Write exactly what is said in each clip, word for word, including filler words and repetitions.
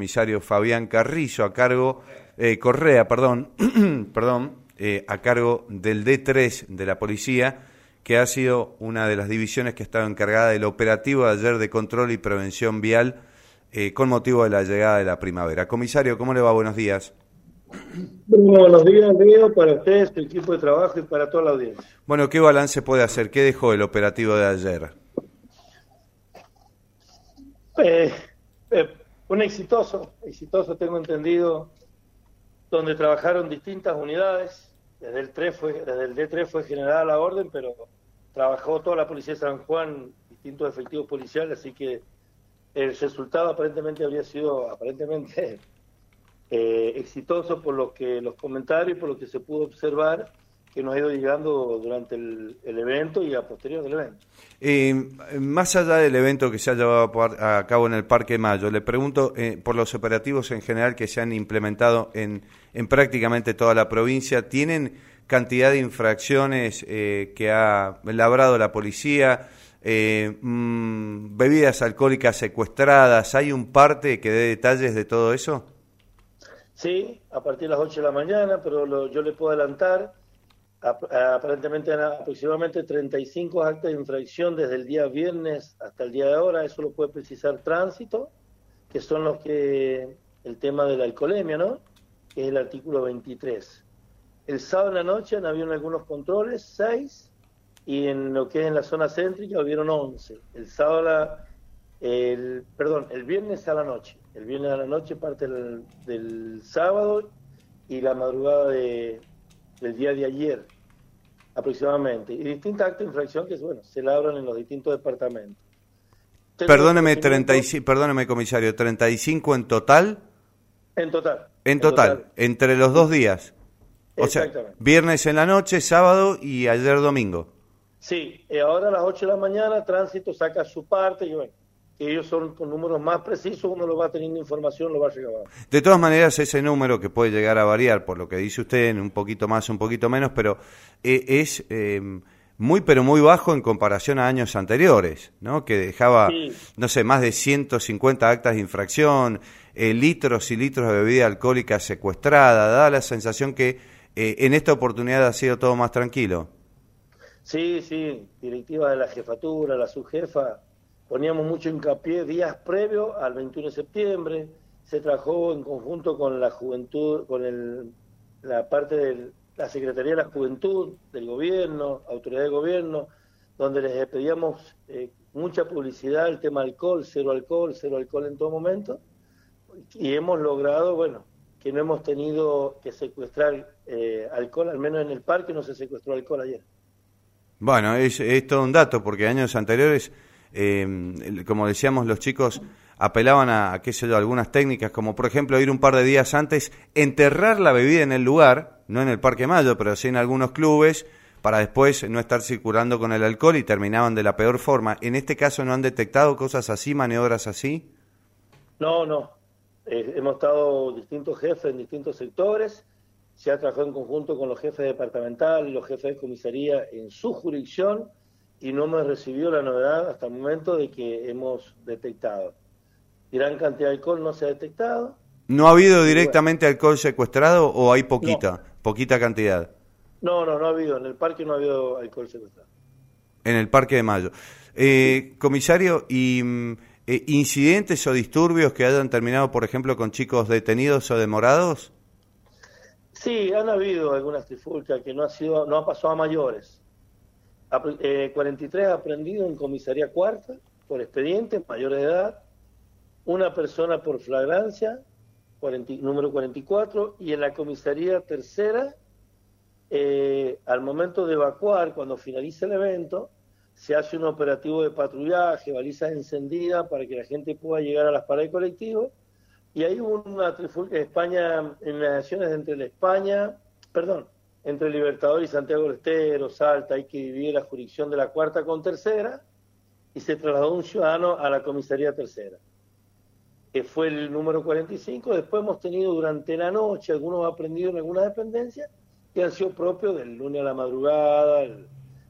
comisario Fabián Carrizo, a cargo, eh, Correa, perdón, perdón, eh, a cargo del D tres de la policía, que ha sido una de las divisiones que ha estado encargada del operativo de ayer de control y prevención vial eh, con motivo de la llegada de la primavera. Comisario, ¿cómo le va? Buenos días. Muy buenos días, Leo, para ustedes, tu equipo de trabajo y para toda la audiencia. Bueno, ¿qué balance puede hacer? ¿Qué dejó el operativo de ayer? Eh, eh, un exitoso, exitoso tengo entendido, donde trabajaron distintas unidades. Desde el, tres fue, desde el D tres fue generada la orden, pero trabajó toda la Policía de San Juan, distintos efectivos policiales, así que el resultado aparentemente habría sido aparentemente eh, exitoso por lo que los comentarios y por lo que se pudo observar que nos ha ido llegando durante el, el evento y a posterior del evento. Eh, más allá del evento que se ha llevado a cabo en el Parque Mayo, le pregunto eh, por los operativos en general que se han implementado en, en prácticamente toda la provincia. ¿Tienen cantidad de infracciones eh, que ha labrado la policía? Eh, mmm, ¿Bebidas alcohólicas secuestradas? ¿Hay un parte que dé detalles de todo eso? Sí, a partir de las ocho de la mañana, pero lo, yo le puedo adelantar. Aparentemente eran aproximadamente treinta y cinco actos de infracción desde el día viernes hasta el día de ahora. Eso lo puede precisar Tránsito, que son los que, el tema de la alcoholemia, ¿no? Que es el artículo veintitrés. El sábado en la noche han habido algunos controles, seis, y en lo que es en la zona céntrica hubieron once. El sábado, la, el, perdón, el viernes a la noche. El viernes a la noche parte del, del sábado y la madrugada de, del día de ayer, aproximadamente. Y distintos actos de infracción que, bueno, se labran en los distintos departamentos. Perdóneme, treinta y cinco, perdóneme, comisario, ¿treinta y cinco en total? En total. En total, en total. Entre los dos días. O sea, viernes en la noche, sábado y ayer domingo. Sí, y ahora a las ocho de la mañana Tránsito saca su parte y bueno, que ellos son con números más precisos, uno lo va teniendo información, lo va recabando. De todas maneras, ese número que puede llegar a variar, por lo que dice usted, en un poquito más, un poquito menos, pero eh, es eh, muy, pero muy bajo en comparación a años anteriores, ¿no? Que dejaba, sí. no sé, más de ciento cincuenta actas de infracción, eh, litros y litros de bebida alcohólica secuestrada. Da la sensación que eh, en esta oportunidad ha sido todo más tranquilo. Sí, sí, directiva de la jefatura, la subjefa, poníamos mucho hincapié días previos al veintiuno de septiembre, se trabajó en conjunto con la juventud, con el, la parte de la Secretaría de la Juventud del gobierno, autoridad de gobierno, donde les pedíamos eh, mucha publicidad, el tema alcohol, cero alcohol, cero alcohol en todo momento, y hemos logrado, bueno, que no hemos tenido que secuestrar eh, alcohol, al menos en el parque no se secuestró alcohol ayer. Bueno, es, es todo un dato, porque años anteriores, eh, como decíamos, los chicos apelaban a, a, qué sé yo, algunas técnicas, como por ejemplo ir un par de días antes, enterrar la bebida en el lugar, no en el Parque Mayo, pero sí en algunos clubes, para después no estar circulando con el alcohol y terminaban de la peor forma. ¿En este caso no han detectado cosas así, maniobras así? No, no. Eh, hemos estado distintos jefes en distintos sectores. Se ha trabajado en conjunto con los jefes departamentales y los jefes de comisaría en su jurisdicción y no hemos recibido la novedad hasta el momento de que hemos detectado. Gran cantidad de alcohol no se ha detectado. ¿No ha habido directamente bueno. alcohol secuestrado o hay poquita, no. poquita cantidad? No, no, no ha habido. En el parque no ha habido alcohol secuestrado. En el Parque de Mayo. Eh, sí. Comisario, ¿y eh, incidentes o disturbios que hayan terminado, por ejemplo, con chicos detenidos o demorados? Sí, han habido algunas trifulcas que no ha sido, no ha pasado a mayores. Eh, cuarenta y tres aprendidos en comisaría cuarta por expediente, mayores de edad, una persona por flagrancia, cuarenta, número cuarenta y cuatro, y en la comisaría tercera, eh, al momento de evacuar, cuando finaliza el evento, se hace un operativo de patrullaje, balizas encendidas para que la gente pueda llegar a las paradas de colectivos. Y hay una trifulca en España, en las naciones entre la España, perdón, entre Libertador y Santiago del Estero, Salta, hay que dividir la jurisdicción de la cuarta con tercera, y se trasladó un ciudadano a la comisaría tercera, que fue el número cuarenta y cinco. Después hemos tenido durante la noche algunos aprendidos en algunas dependencias que han sido propios del lunes a la madrugada, el,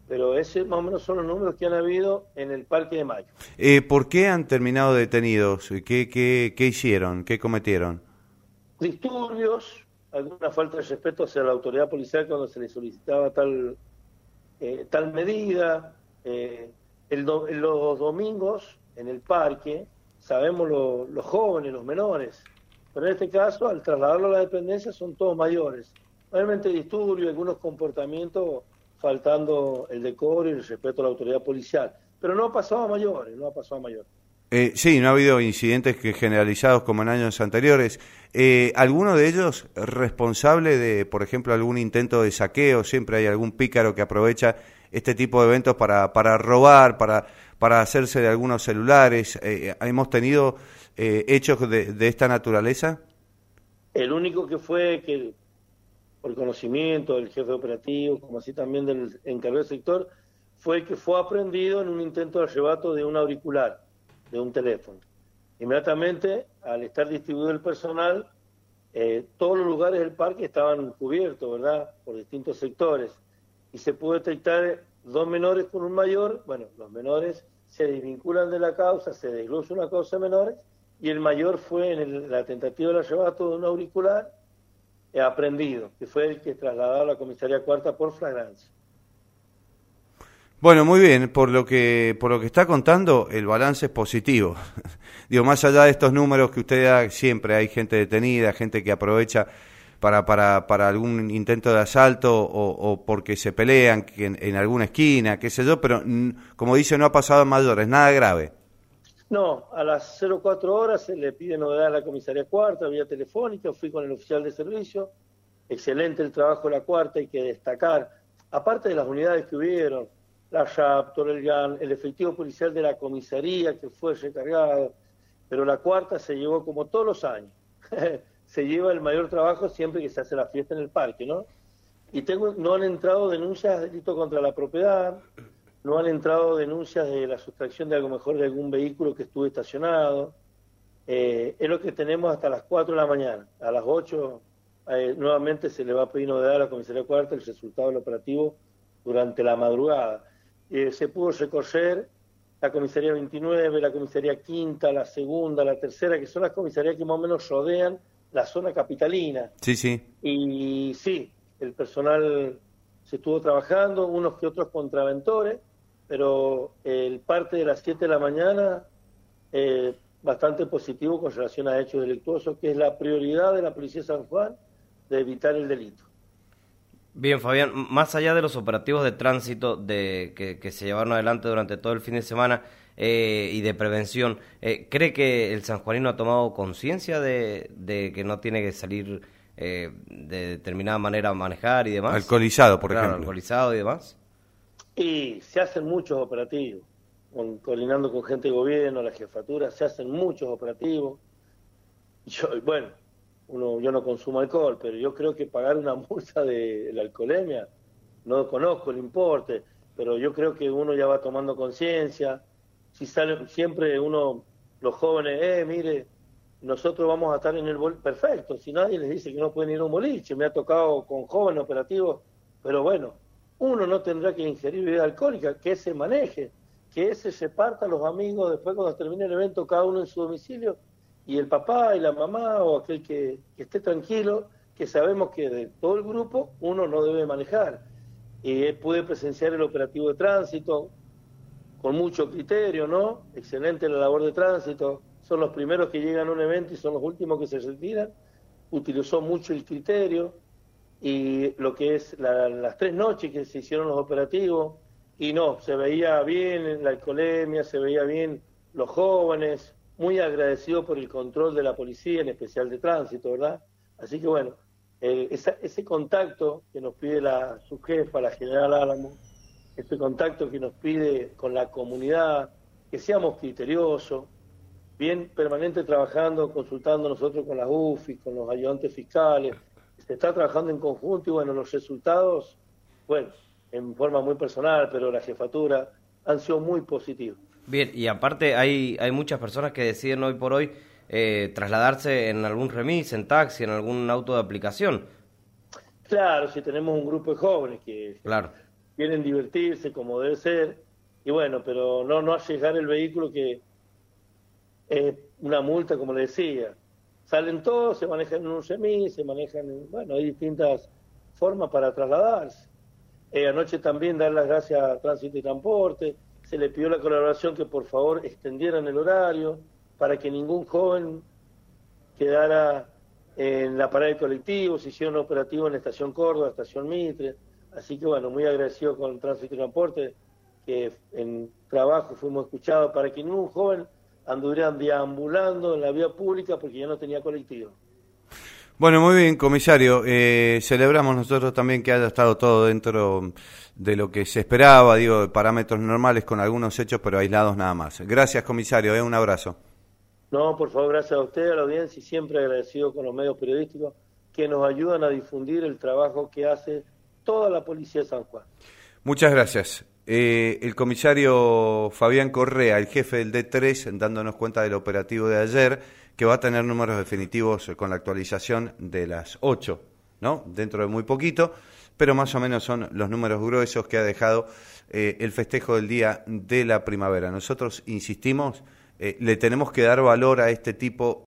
pero ese más o menos son los números que han habido en el Parque de Mayo. Eh, ¿Por qué han terminado detenidos? ¿Qué, qué, qué hicieron? ¿Qué cometieron? Disturbios, alguna falta de respeto hacia la autoridad policial cuando se le solicitaba tal, eh, tal medida. Eh, el do, los domingos en el parque, sabemos lo, los jóvenes, los menores, pero en este caso, al trasladarlo a la dependencia, son todos mayores. Realmente disturbios, algunos comportamientos faltando el decoro y el respeto a la autoridad policial. Pero no ha pasado a mayores, no ha pasado a mayores. Eh, sí, no ha habido incidentes que generalizados como en años anteriores. Eh, ¿Alguno de ellos responsable de, por ejemplo, algún intento de saqueo? Siempre hay algún pícaro que aprovecha este tipo de eventos para, para robar, para, para hacerse de algunos celulares. Eh, ¿Hemos tenido eh, hechos de, de esta naturaleza? El único que fue que, por conocimiento del jefe operativo, como así también del encargado del sector, fue el que fue aprehendido en un intento de arrebato de un auricular, de un teléfono. Inmediatamente, al estar distribuido el personal, eh, todos los lugares del parque estaban cubiertos, ¿verdad?, por distintos sectores, y se pudo detectar dos menores con un mayor. Bueno, los menores se desvinculan de la causa, se desglosa una causa de menores, y el mayor fue en el, la tentativa del arrebato de un auricular eh, aprehendido, que fue el que trasladó a la comisaría cuarta por flagrancia. Bueno, muy bien, por lo que por lo que está contando, el balance es positivo. Digo, más allá de estos números que usted da, siempre hay gente detenida, gente que aprovecha para para para algún intento de asalto o, o porque se pelean en, en alguna esquina, qué sé yo, pero como dice, no ha pasado a mayores, nada grave. No, a las cero cuatro horas se le pide novedad a la comisaría cuarta, vía telefónica, fui con el oficial de servicio. Excelente el trabajo de la cuarta, hay que destacar, aparte de las unidades que hubieron, la Raptor, el GAN, el efectivo policial de la comisaría que fue recargado, pero la cuarta se llevó, como todos los años, se lleva el mayor trabajo siempre que se hace la fiesta en el parque, ¿no? Y tengo, no han entrado denuncias de delito contra la propiedad, no han entrado denuncias de la sustracción de algo mejor de algún vehículo que estuvo estacionado. Eh, es lo que tenemos hasta las cuatro de la mañana. A las ocho eh, nuevamente se le va a pedir novedad a la comisaría cuarta el resultado del operativo durante la madrugada. Eh, se pudo recorrer la comisaría veintinueve, la comisaría quinta, la segunda, la tercera, que son las comisarías que más o menos rodean la zona capitalina. Sí, sí. Y sí, el personal se estuvo trabajando, unos que otros contraventores, pero el parte de las siete de la mañana eh, bastante positivo con relación a hechos delictuosos, que es la prioridad de la Policía de San Juan, de evitar el delito. Bien, Fabián, más allá de los operativos de tránsito de que, que se llevaron adelante durante todo el fin de semana eh, y de prevención, eh, ¿cree que el sanjuanino ha tomado conciencia de, de que no tiene que salir eh, de determinada manera a manejar y demás? Alcoholizado, por claro, ejemplo. Alcoholizado y demás. Y se hacen muchos operativos, con, coordinando con gente de gobierno, la jefatura, se hacen muchos operativos. Yo, bueno, uno, yo no consumo alcohol, pero yo creo que pagar una multa de, de la alcoholemia, no conozco el importe, pero yo creo que uno ya va tomando conciencia. Si sale siempre uno, los jóvenes, eh, mire, nosotros vamos a estar en el boliche, perfecto, si nadie les dice que no pueden ir a un boliche, me ha tocado con jóvenes operativos, pero bueno, uno no tendrá que ingerir bebida alcohólica, que se maneje, que ese se parta a los amigos después cuando termine el evento, cada uno en su domicilio, y el papá y la mamá o aquel que, que esté tranquilo, que sabemos que de todo el grupo uno no debe manejar. Y eh, pude presenciar el operativo de tránsito con mucho criterio, ¿no? Excelente la labor de tránsito, son los primeros que llegan a un evento y son los últimos que se retiran, utilizó mucho el criterio, y lo que es la, las tres noches que se hicieron los operativos, y no, se veía bien la alcoholemia, se veía bien los jóvenes, muy agradecido por el control de la policía, en especial de tránsito, ¿verdad? Así que bueno, eh, esa, ese contacto que nos pide la subjefa, la general Álamo, este contacto que nos pide con la comunidad, que seamos criteriosos, bien permanente trabajando, consultando nosotros con las U F I, con los ayudantes fiscales, se está trabajando en conjunto y bueno, los resultados, bueno, en forma muy personal, pero la jefatura han sido muy positivos. Bien, y aparte hay hay muchas personas que deciden hoy por hoy eh, trasladarse en algún remis, en taxi, en algún auto de aplicación. Claro, si tenemos un grupo de jóvenes que claro. quieren divertirse como debe ser, y bueno, pero no, no arriesgar el vehículo, que es una multa, como le decía. Salen todos, se manejan en un remis, se manejan en, bueno, hay distintas formas para trasladarse. Eh, anoche también dar las gracias a Tránsito y Transporte, se le pidió la colaboración que por favor extendieran el horario para que ningún joven quedara en la parada de colectivos. Se hicieron operativos en la Estación Córdoba, Estación Mitre, así que bueno, muy agradecido con Tránsito y Transporte, que en trabajo fuimos escuchados para que ningún joven anduviera deambulando en la vía pública porque ya no tenía colectivo. Bueno, muy bien, comisario. Eh, celebramos nosotros también que haya estado todo dentro de lo que se esperaba, digo, de parámetros normales, con algunos hechos, pero aislados nada más. Gracias, comisario. Eh, un abrazo. No, por favor, gracias a usted, a la audiencia, y siempre agradecido con los medios periodísticos que nos ayudan a difundir el trabajo que hace toda la Policía de San Juan. Muchas gracias. Eh, el comisario Fabián Correa, el jefe del D tres, dándonos cuenta del operativo de ayer, que va a tener números definitivos con la actualización de las ocho, ¿no? Dentro de muy poquito, pero más o menos son los números gruesos que ha dejado eh, el festejo del Día de la Primavera. Nosotros insistimos, eh, le tenemos que dar valor a este tipo